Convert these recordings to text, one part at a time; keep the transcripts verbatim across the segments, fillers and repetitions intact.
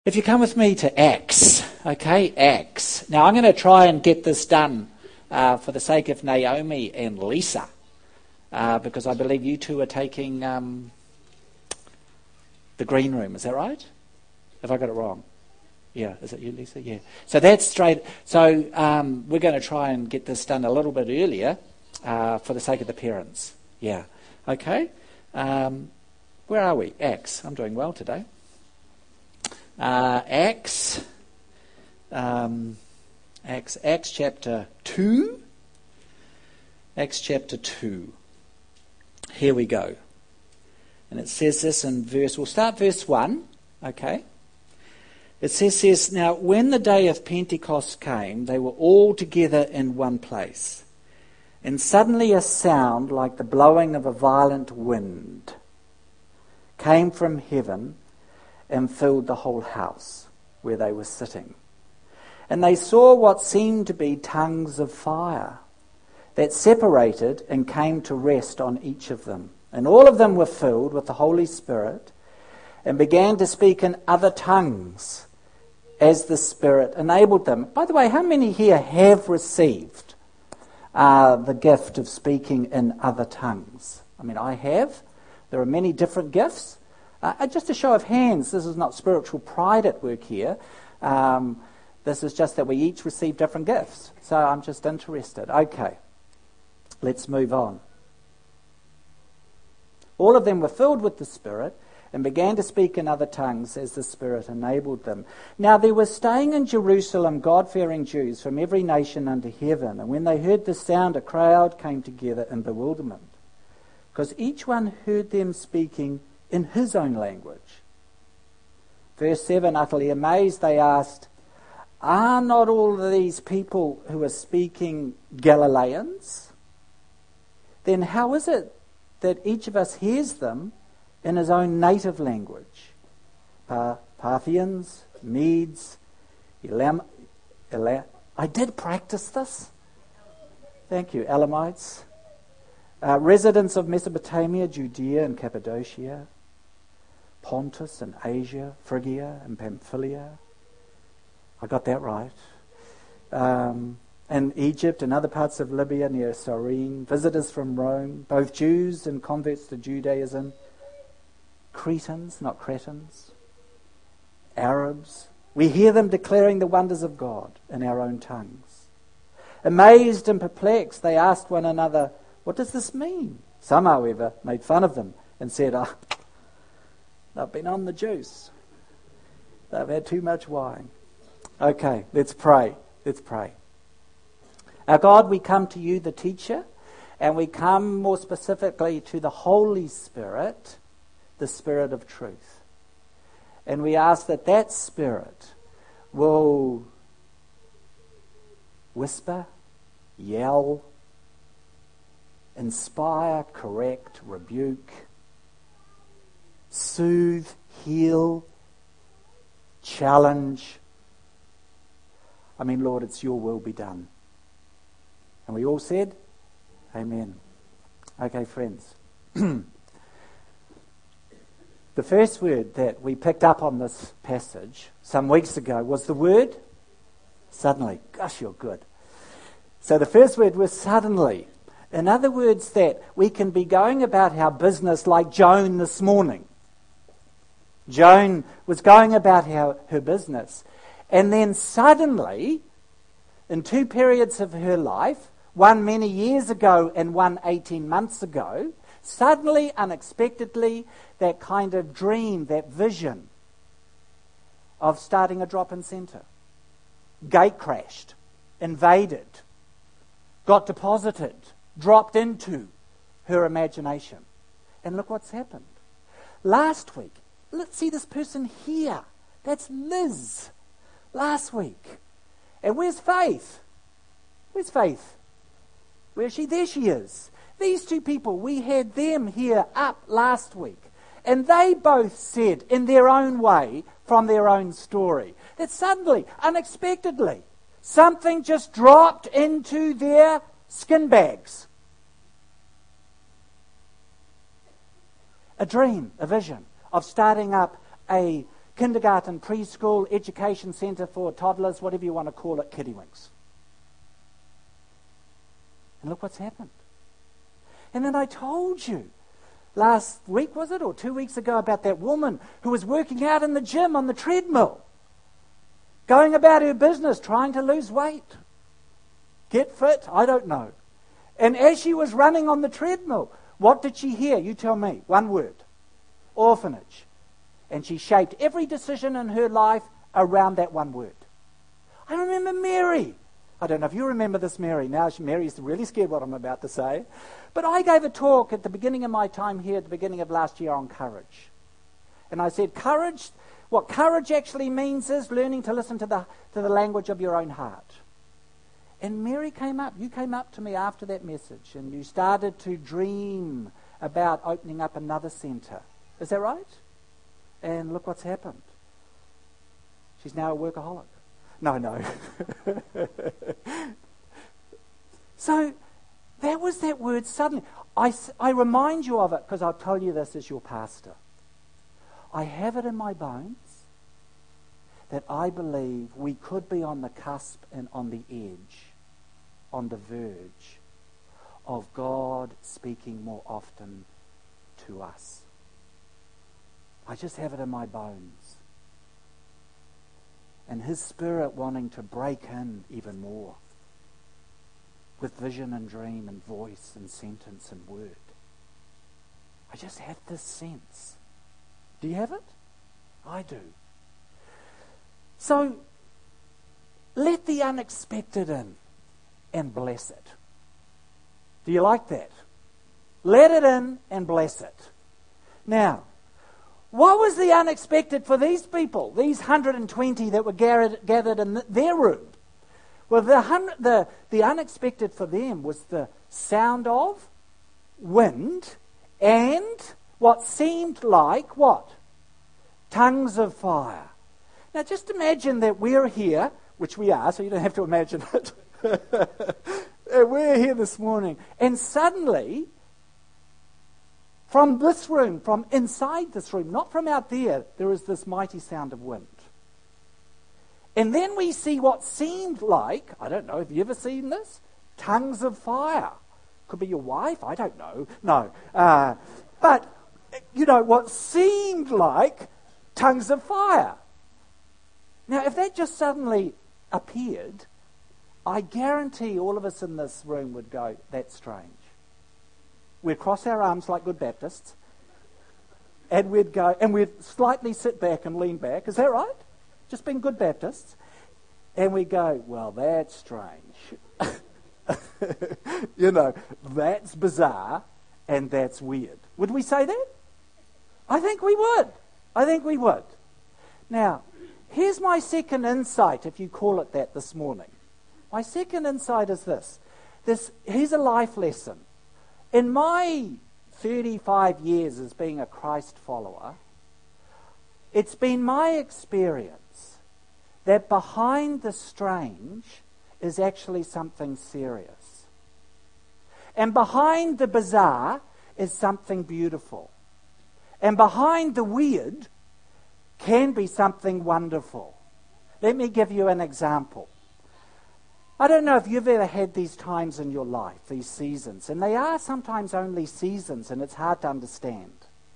If you come with me to Acts, okay, Acts. Now I'm going to try and get this done uh, for the sake of Naomi and Lisa, uh, because I believe you two are taking um, the green room. Is that right? Have I got it wrong? Yeah, is it you, Lisa? Yeah. So that's straight. So um, we're going to try and get this done a little bit earlier uh, for the sake of the parents. Yeah. Okay. Um, where are we? Acts. I'm doing well today. Uh, Acts, um, Acts, Acts chapter two. Acts chapter two. Here we go. And it says this in verse, we'll start verse one, okay. It says, says, now when the day of Pentecost came, they were all together in one place. And suddenly a sound like the blowing of a violent wind came from heaven and filled the whole house where they were sitting. And they saw what seemed to be tongues of fire that separated and came to rest on each of them. And all of them were filled with the Holy Spirit and began to speak in other tongues as the Spirit enabled them. By the way, how many here have received uh, the gift of speaking in other tongues? I mean, I have. There are many different gifts. Uh, just a show of hands, this is not spiritual pride at work here. Um, this is just that we each receive different gifts. So I'm just interested. Okay, let's move on. All of them were filled with the Spirit and began to speak in other tongues as the Spirit enabled them. Now there were staying in Jerusalem God-fearing Jews from every nation under heaven. And when they heard the sound, a crowd came together in bewilderment, because each one heard them speaking in his own language. Verse seven, utterly amazed, they asked, are not all of these people who are speaking Galileans? Then how is it that each of us hears them in his own native language? Pa- Parthians, Medes, Elam, Elam, I did practice this. Thank you. Elamites, uh, residents of Mesopotamia, Judea and Cappadocia, Pontus and Asia, Phrygia and Pamphylia. I got that right. Um, and Egypt and other parts of Libya near Cyrene, visitors from Rome, both Jews and converts to Judaism, Cretans, not Cretans, Arabs. We hear them declaring the wonders of God in our own tongues. Amazed and perplexed, they asked one another, what does this mean? Some, however, made fun of them and said, ah, oh, they've been on the juice. They've had too much wine. Okay, let's pray. Let's pray. Our God, we come to you, the teacher, and we come more specifically to the Holy Spirit, the Spirit of truth. And we ask that that Spirit will whisper, yell, inspire, correct, rebuke, soothe, heal, challenge. I mean, Lord, it's your will be done. And we all said, amen. Okay, friends. The first word that we picked up on this passage some weeks ago was the word suddenly. Gosh, you're good. So the first word was suddenly. In other words, that we can be going about our business like Joan this morning. Joan was going about her, her business, and then suddenly, in two periods of her life, one many years ago and one eighteen months ago, suddenly, unexpectedly, that kind of dream, that vision of starting a drop-in centre, gate crashed, invaded, got deposited, dropped into her imagination. And look what's happened. Last week, let's see this person here. That's Liz. Last week. And where's Faith? Where's Faith? Where is she? There she is. These two people, we had them here up last week. And they both said, in their own way, from their own story, that suddenly, unexpectedly, something just dropped into their skin bags. A dream, a vision of starting up a kindergarten, preschool, education centre for toddlers, whatever you want to call it, Kiddywinks. And look what's happened. And then I told you last week, was it, or two weeks ago, about that woman who was working out in the gym on the treadmill, going about her business, trying to lose weight, get fit, I don't know. And as she was running on the treadmill, what did she hear? You tell me. One word. Orphanage. And she shaped every decision in her life around that one word. I remember Mary. I don't know if you remember this, Mary. Now Mary's really scared what I'm about to say. But I gave a talk at the beginning of my time here, at the beginning of last year, on courage. And I said, courage, what courage actually means is learning to listen to the, to the language of your own heart. And Mary came up. You came up to me after that message, and you started to dream about opening up another centre. Is that right? And look what's happened. She's now a workaholic. No, no. So that was that word suddenly. I, I remind you of it because I'll tell you this as your pastor. I have it in my bones that I believe we could be on the cusp and on the edge, on the verge of God speaking more often to us. I just have it in my bones. And His Spirit wanting to break in even more with vision and dream and voice and sentence and word. I just have this sense. Do you have it? I do. So, let the unexpected in and bless it. Do you like that? Let it in and bless it. Now, what was the unexpected for these people, these one hundred twenty that were gathered, gathered in their room? Well, the, the, the unexpected for them was the sound of wind and what seemed like, what? Tongues of fire. Now, just imagine that we're here, which we are, so you don't have to imagine it. We're here this morning, and suddenly, from this room, from inside this room, not from out there, there is this mighty sound of wind. And then we see what seemed like, I don't know, have you ever seen this? Tongues of fire. Could be your wife, I don't know. No. Uh, but, you know, what seemed like tongues of fire. Now, if that just suddenly appeared, I guarantee all of us in this room would go, that's strange. We'd cross our arms like good Baptists, and we'd go, and we'd slightly sit back and lean back. Is that right? Just being good Baptists. And we go, well, that's strange. You know, that's bizarre, and that's weird. Would we say that? I think we would. I think we would. Now, here's my second insight, if you call it that, this morning. My second insight is this. This here's a life lesson. In my thirty-five years as being a Christ follower, it's been my experience that behind the strange is actually something serious. And behind the bizarre is something beautiful. And behind the weird can be something wonderful. Let me give you an example. I don't know if you've ever had these times in your life, these seasons, and they are sometimes only seasons, and it's hard to understand.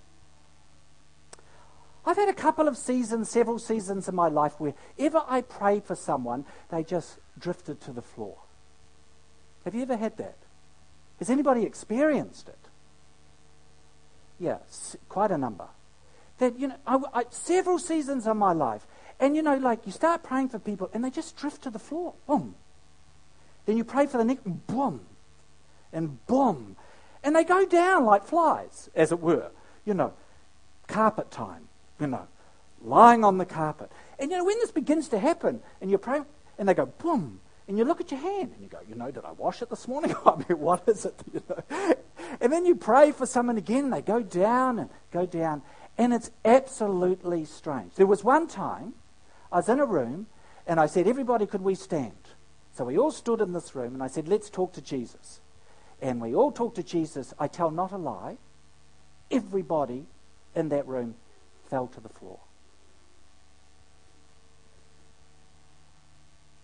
I've had a couple of seasons, several seasons in my life, wherever I prayed for someone, they just drifted to the floor. Have you ever had that? Has anybody experienced it? Yeah, quite a number. That, you know, I, I, several seasons of my life, and you know, like you start praying for people, and they just drift to the floor. Boom. Then you pray for the next, boom, and boom. And they go down like flies, as it were. You know, carpet time, you know, lying on the carpet. And you know, when this begins to happen, and you pray, and they go boom, and you look at your hand, and you go, you know, did I wash it this morning? I mean, what is it? You know? And then you pray for someone again, and they go down and go down. And it's absolutely strange. There was one time, I was in a room, and I said, everybody, could we stand? So we all stood in this room, and I said, let's talk to Jesus. And we all talked to Jesus. I tell not a lie. Everybody in that room fell to the floor.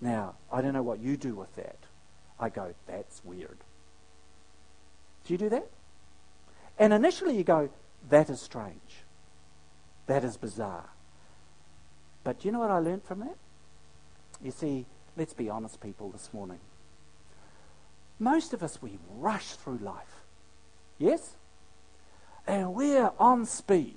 Now, I don't know what you do with that. I go, that's weird. Do you do that? And initially you go, that is strange. That is bizarre. But do you know what I learned from that? You see, let's be honest, people, this morning. Most of us, we rush through life. Yes? And we're on speed.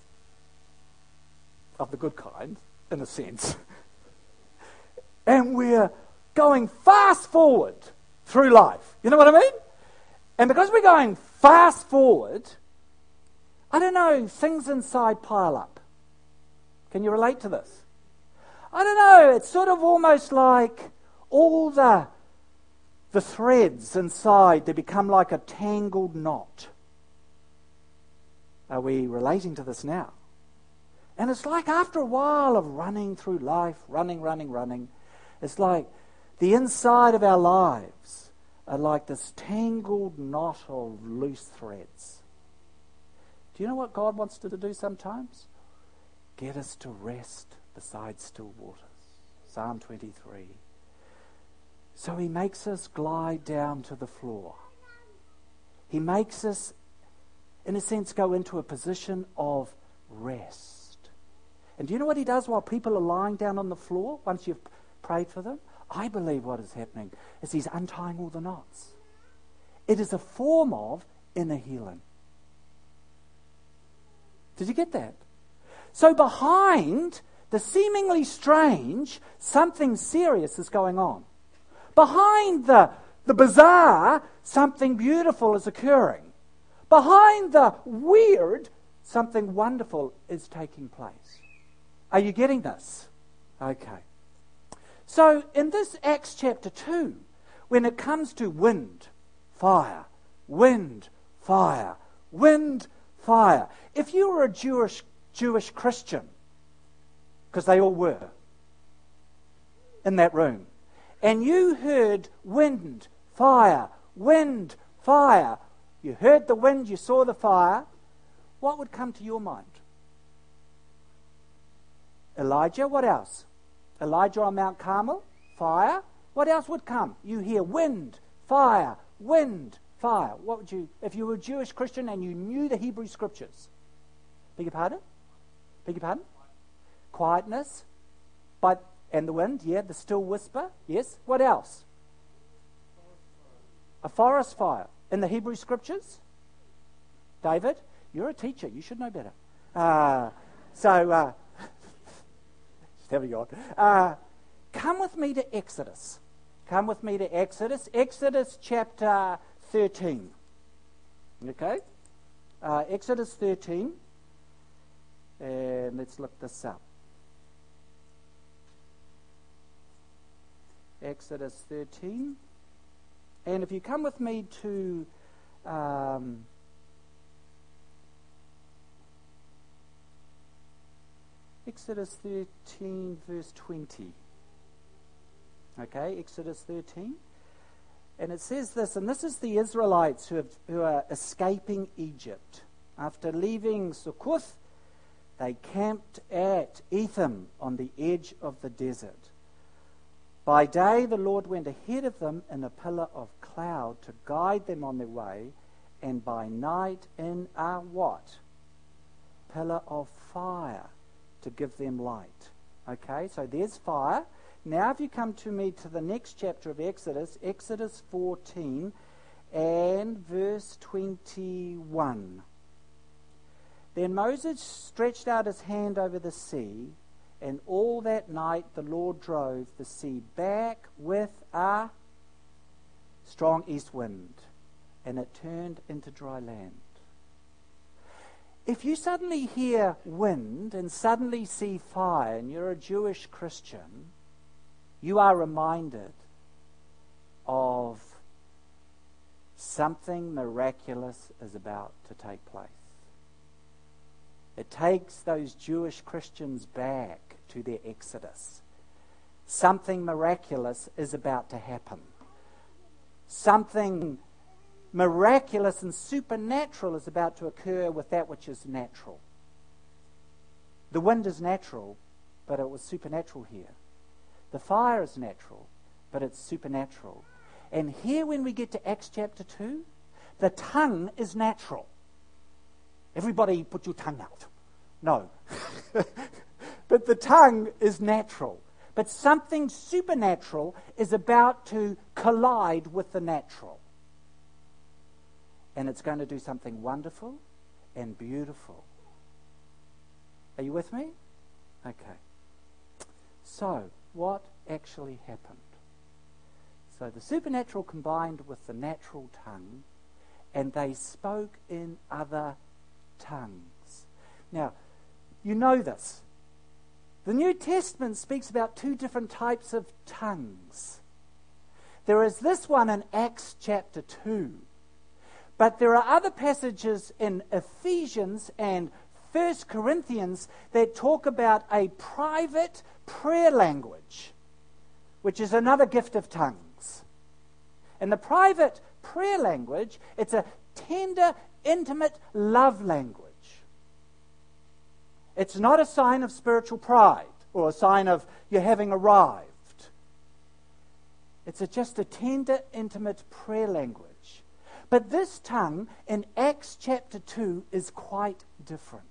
Of the good kind, in a sense. And we're going fast forward through life. You know what I mean? And because we're going fast forward, I don't know, things inside pile up. Can you relate to this? I don't know, it's sort of almost like all the, the threads inside, they become like a tangled knot. Are we relating to this now? And it's like after a while of running through life, running, running, running, it's like the inside of our lives are like this tangled knot of loose threads. Do you know what God wants to do sometimes? Get us to rest beside still waters. Psalm twenty-three. So he makes us glide down to the floor. He makes us, in a sense, go into a position of rest. And do you know what he does while people are lying down on the floor once you've prayed for them? I believe what is happening is he's untying all the knots. It is a form of inner healing. Did you get that? So behind the seemingly strange, something serious is going on. Behind the, the bizarre, something beautiful is occurring. Behind the weird, something wonderful is taking place. Are you getting this? Okay. So in this Acts chapter two, when it comes to wind, fire, wind, fire, wind, fire. If you were a Jewish Jewish Christian, because they all were in that room, and you heard wind, fire, wind, fire, you heard the wind, you saw the fire, what would come to your mind? Elijah, what else? Elijah on Mount Carmel, fire. What else would come? You hear wind, fire, wind, fire. What would you, if you were a Jewish Christian and you knew the Hebrew Scriptures? Beg your pardon? Beg your pardon? Quietness, but and the wind, yeah, the still whisper, yes. What else? A forest fire in the Hebrew Scriptures. David, you're a teacher, you should know better. Uh, so, uh, there we go. Uh, come with me to Exodus. Come with me to Exodus. Exodus chapter thirteen. Okay? Uh, Exodus thirteen. And let's look this up. Exodus thirteen. And if you come with me to um, Exodus thirteen, verse twenty. Okay, Exodus thirteen. And it says this, and this is the Israelites who, have, who are escaping Egypt. After leaving Succoth, they camped at Etham on the edge of the desert. By day the Lord went ahead of them in a pillar of cloud to guide them on their way, and by night in a what? Pillar of fire to give them light. Okay, so there's fire. Now if you come to me to the next chapter of Exodus, Exodus fourteen and verse twenty-one. Then Moses stretched out his hand over the sea, and all that night the Lord drove the sea back with a strong east wind, and it turned into dry land. If you suddenly hear wind and suddenly see fire, and you're a Jewish Christian, you are reminded of something miraculous is about to take place. It takes those Jewish Christians back to their Exodus. Something miraculous is about to happen. Something miraculous and supernatural is about to occur with that which is natural. The wind is natural, but it was supernatural here. The fire is natural, but it's supernatural. And here when we get to Acts chapter two, the tongue is natural. Everybody put your tongue out. No. But the tongue is natural. But something supernatural is about to collide with the natural. And it's going to do something wonderful and beautiful. Are you with me? Okay. So, what actually happened? So the supernatural combined with the natural tongue, and they spoke in other tongues. Now, you know this. The New Testament speaks about two different types of tongues. There is this one in Acts chapter two. But there are other passages in Ephesians and First Corinthians that talk about a private prayer language, which is another gift of tongues. In the private prayer language, it's a tender, intimate love language. It's not a sign of spiritual pride or a sign of you having arrived. It's a, just a tender, intimate prayer language. But this tongue in Acts chapter two is quite different.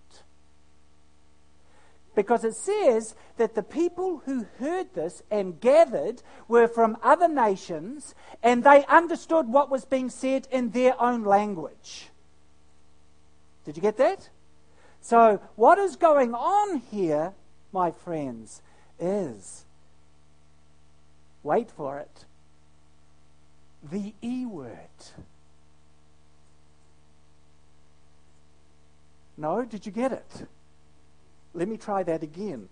Because it says that the people who heard this and gathered were from other nations, and they understood what was being said in their own language. Did you get that? So what is going on here, my friends, is, wait for it, the E word. No? Did you get it? Let me try that again.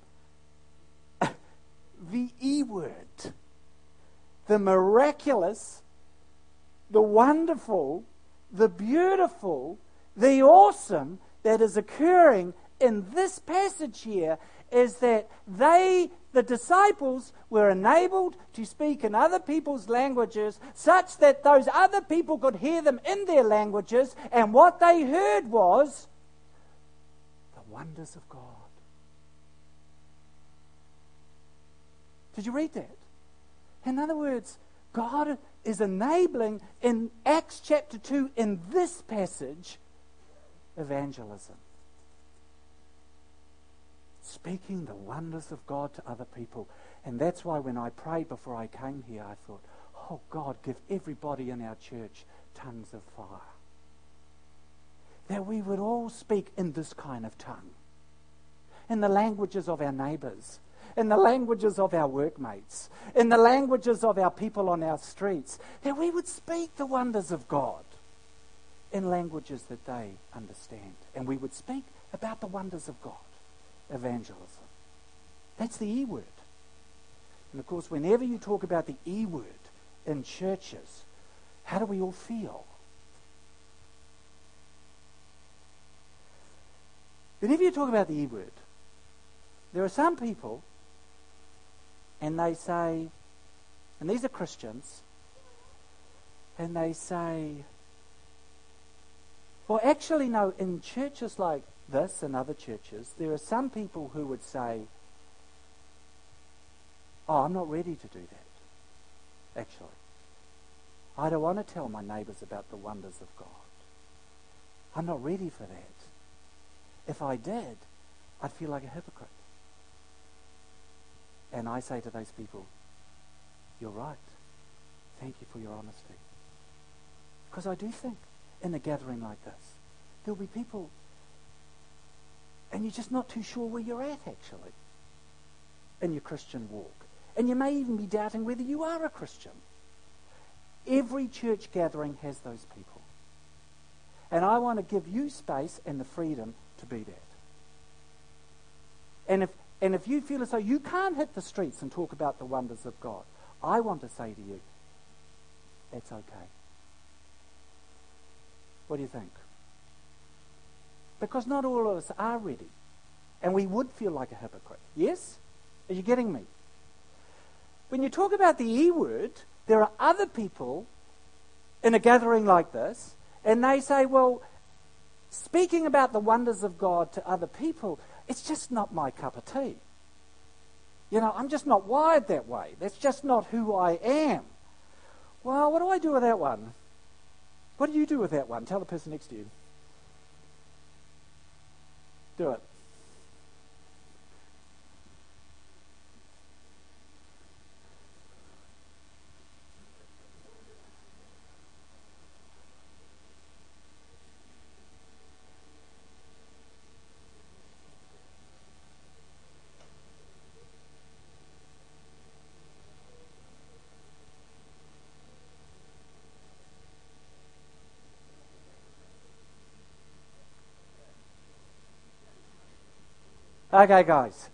The E word. The miraculous, the wonderful, the beautiful, the awesome that is occurring in this passage here is that they, the disciples, were enabled to speak in other people's languages such that those other people could hear them in their languages, and what they heard was the wonders of God. Did you read that? In other words, God is enabling in Acts chapter two, in this passage, evangelism. Speaking the wonders of God to other people. And that's why when I prayed before I came here, I thought, oh God, give everybody in our church tongues of fire. That we would all speak in this kind of tongue. In the languages of our neighbours. In the languages of our workmates. In the languages of our people on our streets. That we would speak the wonders of God in languages that they understand. And we would speak about the wonders of God. Evangelism. That's the E word. And of course, whenever you talk about the E word in churches, how do we all feel? Whenever you talk about the E word, there are some people, and they say, and these are Christians, and they say, well, actually, no, in churches like this and other churches, there are some people who would say, oh, I'm not ready to do that, actually. I don't want to tell my neighbours about the wonders of God. I'm not ready for that. If I did, I'd feel like a hypocrite. And I say to those people, you're right. Thank you for your honesty. Because I do think in a gathering like this, there'll be people, and you're just not too sure where you're at, actually, in your Christian walk. And you may even be doubting whether you are a Christian. Every church gathering has those people. And I want to give you space and the freedom to be that. And if and if you feel as though you can't hit the streets and talk about the wonders of God, I want to say to you, that's okay. What do you think? Because not all of us are ready. And we would feel like a hypocrite. Yes? Are you getting me? When you talk about the E word, there are other people in a gathering like this, and they say, well, speaking about the wonders of God to other people, it's just not my cup of tea. You know, I'm just not wired that way. That's just not who I am. Well, what do I do with that one? What do you do with that one? Tell the person next to you. Do it. Okay, guys.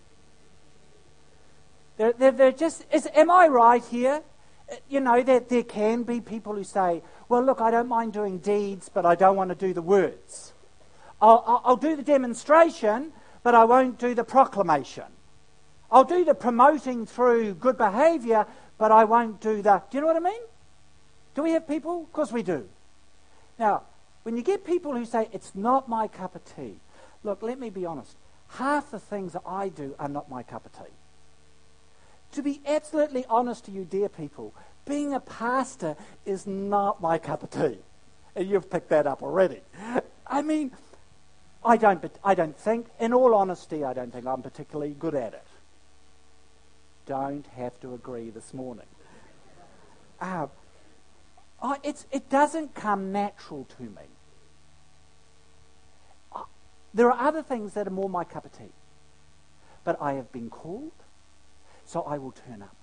They're, they're, they're just, is, am I right here? You know, that there can be people who say, well, look, I don't mind doing deeds, but I don't want to do the words. I'll, I'll, I'll do the demonstration, but I won't do the proclamation. I'll do the promoting through good behaviour, but I won't do the... Do you know what I mean? Do we have people? Of course we do. Now, when you get people who say, it's not my cup of tea, look, let me be honest. Half the things that I do are not my cup of tea. To be absolutely honest to you, dear people, being a pastor is not my cup of tea. And you've picked that up already. I mean, I don't, I don't think, in all honesty, I don't think I'm particularly good at it. Don't have to agree this morning. Uh, I, it's, it doesn't come natural to me. There are other things that are more my cup of tea. But I have been called, so I will turn up.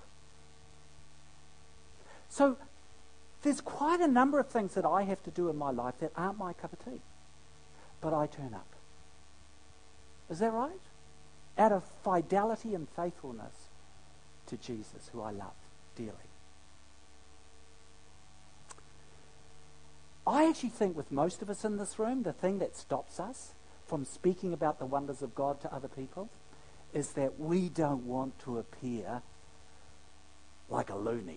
So there's quite a number of things that I have to do in my life that aren't my cup of tea. But I turn up. Is that right? Out of fidelity and faithfulness to Jesus, who I love dearly. I actually think with most of us in this room, the thing that stops us from speaking about the wonders of God to other people is that we don't want to appear like a loony.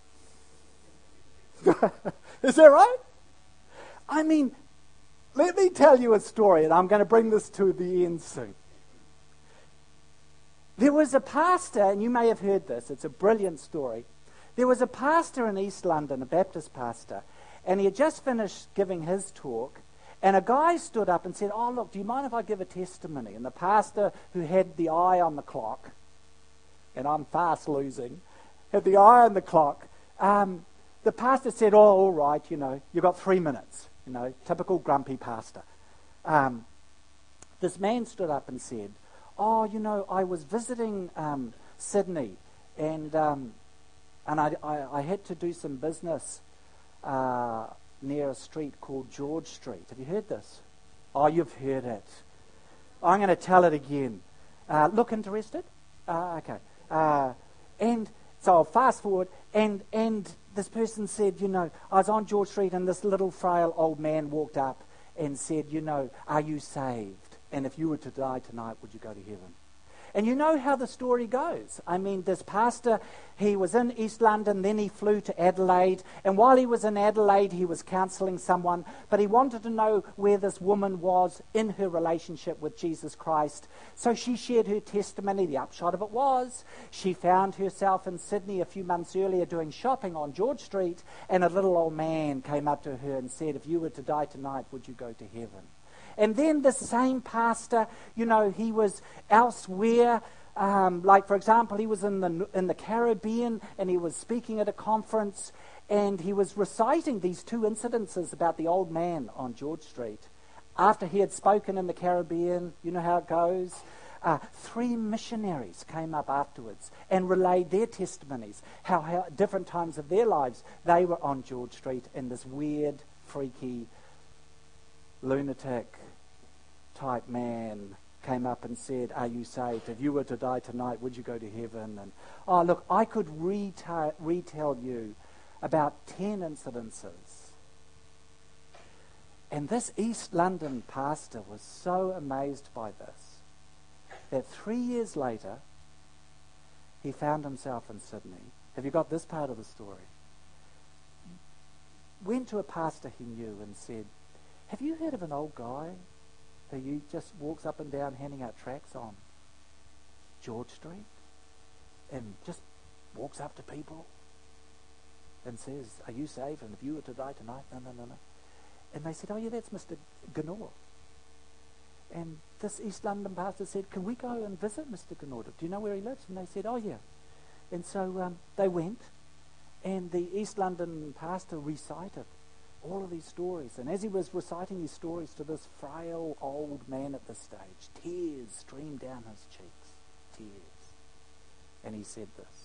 Is that right? I mean, let me tell you a story, and I'm going to bring this to the end soon. There was a pastor, and you may have heard this, it's a brilliant story. There was a pastor in East London, a Baptist pastor, and he had just finished giving his talk, and a guy stood up and said, oh, look, do you mind if I give a testimony? And the pastor, who had the eye on the clock, and I'm fast losing, had the eye on the clock, um, the pastor said, oh, all right, you know, you've got three minutes, you know, typical grumpy pastor. Um, this man stood up and said, oh, you know, I was visiting um, Sydney, and um, and I, I, I had to do some business uh near a street called George Street. Have you heard this? Oh, you've heard it. I'm going to tell it again. Uh, look interested? Uh, okay. Uh, and so I'll fast forward, and, and this person said, you know, I was on George Street, and this little frail old man walked up and said, you know, are you saved? And if you were to die tonight, would you go to heaven? And you know how the story goes. I mean, this pastor, he was in East London, then he flew to Adelaide. And while he was in Adelaide, he was counselling someone. But he wanted to know where this woman was in her relationship with Jesus Christ. So she shared her testimony. The upshot of it was, she found herself in Sydney a few months earlier doing shopping on George Street. And a little old man came up to her and said, if you were to die tonight, would you go to heaven? And then the same pastor, you know, he was elsewhere. Um, like, for example, he was in the in the Caribbean, and he was speaking at a conference, and he was reciting these two incidences about the old man on George Street. After he had spoken in the Caribbean, you know how it goes. Uh, three missionaries came up afterwards and relayed their testimonies, how, how at different times of their lives they were on George Street, and this weird, freaky, lunatic type man came up and said, are you saved? If you were to die tonight, would you go to heaven? And oh, look, I could reta- retell you about ten incidences. And this East London pastor was so amazed by this that three years later, he found himself in Sydney. Have you got this part of the story? Went to a pastor he knew and said, have you heard of an old guy who just walks up and down handing out tracts on George Street? and just walks up to people and says, "Are you saved? And if you were to die tonight," no, no, no, no. And they said, "Oh yeah, that's Mister Ganor." And this East London pastor said, "Can we go and visit Mister Ganor? Do you know where he lives?" And they said, "Oh yeah." And so um, they went, and the East London pastor recited all of these stories. And as he was reciting these stories to this frail old man at this stage, tears streamed down his cheeks. Tears. And he said this.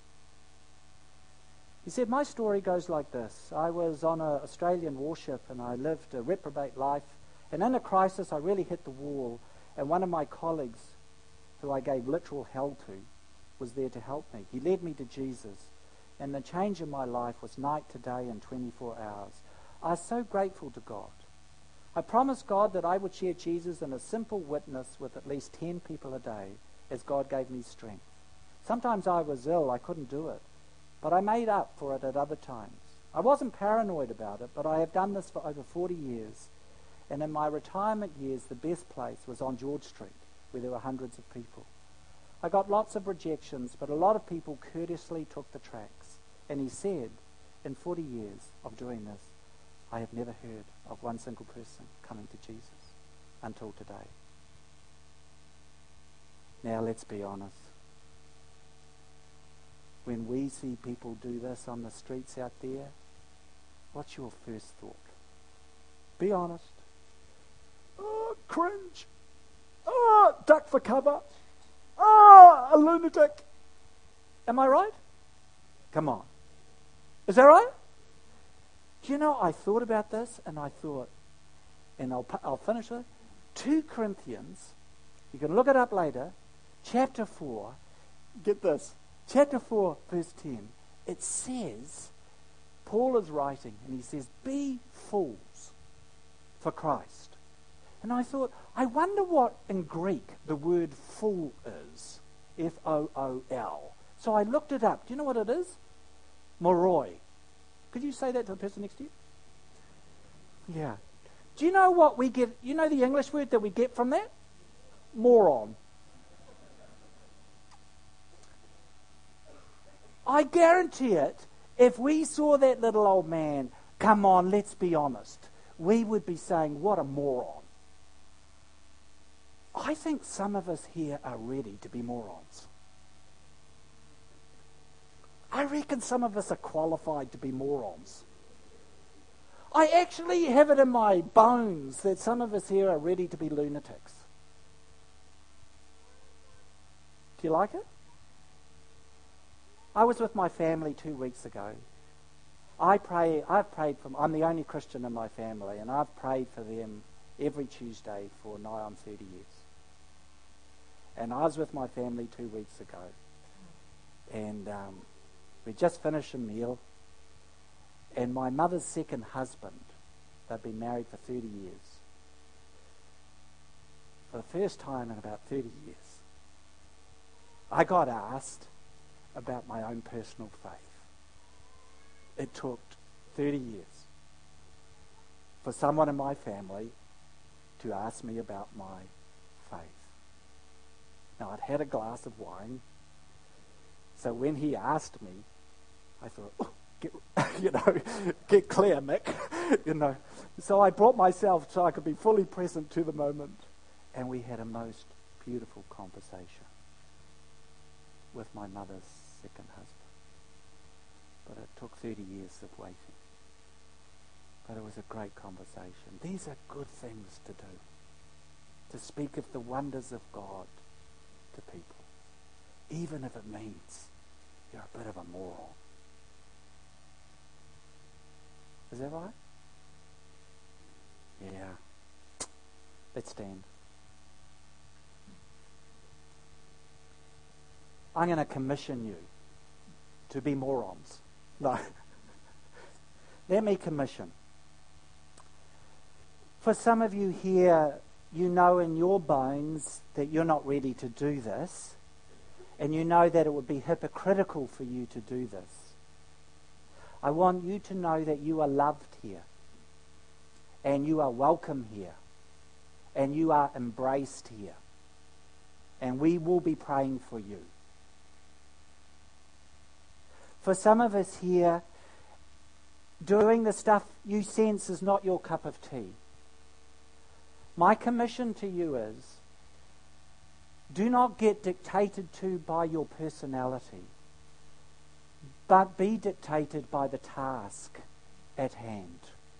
He said, "My story goes like this. I was on an Australian warship and I lived a reprobate life. And in a crisis, I really hit the wall. And one of my colleagues, who I gave literal hell to, was there to help me. He led me to Jesus. And the change in my life was night to day in twenty-four hours. I was so grateful to God. I promised God that I would share Jesus in a simple witness with at least ten people a day as God gave me strength. Sometimes I was ill, I couldn't do it. But I made up for it at other times. I wasn't paranoid about it, but I have done this for over forty years. And in my retirement years, the best place was on George Street, where there were hundreds of people. I got lots of rejections, but a lot of people courteously took the tracks. And he said, in forty years of doing this, I have never heard of one single person coming to Jesus until today. Now let's be honest. When we see people do this on the streets out there, what's your first thought? Be honest. Oh, cringe. Oh, duck for cover. Oh, a lunatic. Am I right? Come on. Is that right? Do you know, I thought about this and I thought, and I'll, I'll finish with it. Second Corinthians, you can look it up later, chapter four, get this, chapter four, verse ten, it says, Paul is writing and he says, "Be fools for Christ." And I thought, I wonder what in Greek the word fool is. F O O L. So I looked it up. Do you know what it is? Moroi. Could you say that to the person next to you? Yeah. Do you know what we get? You know the English word that we get from that? Moron. I guarantee it, if we saw that little old man, come on, let's be honest, we would be saying, what a moron. I think some of us here are ready to be morons. I reckon some of us are qualified to be morons. I actually have it in my bones that some of us here are ready to be lunatics. Do you like it? I was with my family two weeks ago. I pray, I've prayed for, I'm the only Christian in my family, and I've prayed for them every Tuesday for nigh on thirty years. And I was with my family two weeks ago, and um, we just finished a meal, and my mother's second husband, they've been married for thirty years. For the first time in about thirty years, I got asked about my own personal faith. It took thirty years for someone in my family to ask me about my faith. Now, I'd had a glass of wine, so when he asked me, I thought, oh, get, you know, get clear, Mick, you know. So I brought myself so I could be fully present to the moment, and we had a most beautiful conversation with my mother's second husband. But it took thirty years of waiting. But it was a great conversation. These are good things to do. To speak of the wonders of God to people. Even if it means you're a bit of a moron. Is that right? Yeah. Let's stand. I'm going to commission you to be morons. No. Let me commission. For some of you here, you know in your bones that you're not ready to do this, and you know that it would be hypocritical for you to do this. I want you to know that you are loved here, and you are welcome here, and you are embraced here, and we will be praying for you. For some of us here, doing the stuff you sense is not your cup of tea. My commission to you is, do not get dictated to by your personality, but be dictated by the task at hand.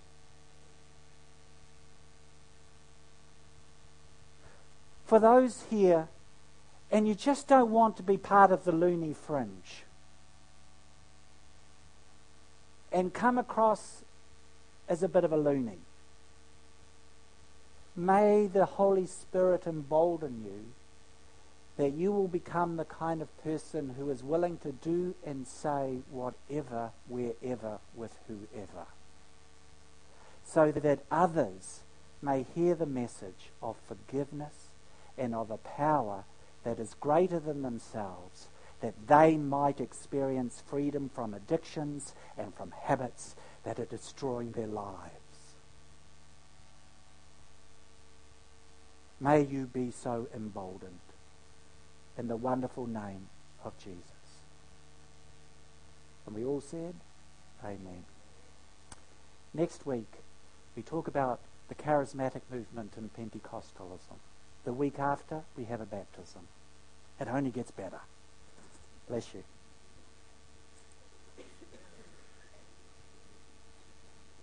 For those here, and you just don't want to be part of the loony fringe, and come across as a bit of a loony, may the Holy Spirit embolden you that you will become the kind of person who is willing to do and say whatever, wherever, with whoever, so that others may hear the message of forgiveness and of a power that is greater than themselves, that they might experience freedom from addictions and from habits that are destroying their lives. May you be so emboldened in the wonderful name of Jesus. And we all said, Amen. Next week, we talk about the charismatic movement in Pentecostalism. The week after, we have a baptism. It only gets better. Bless you.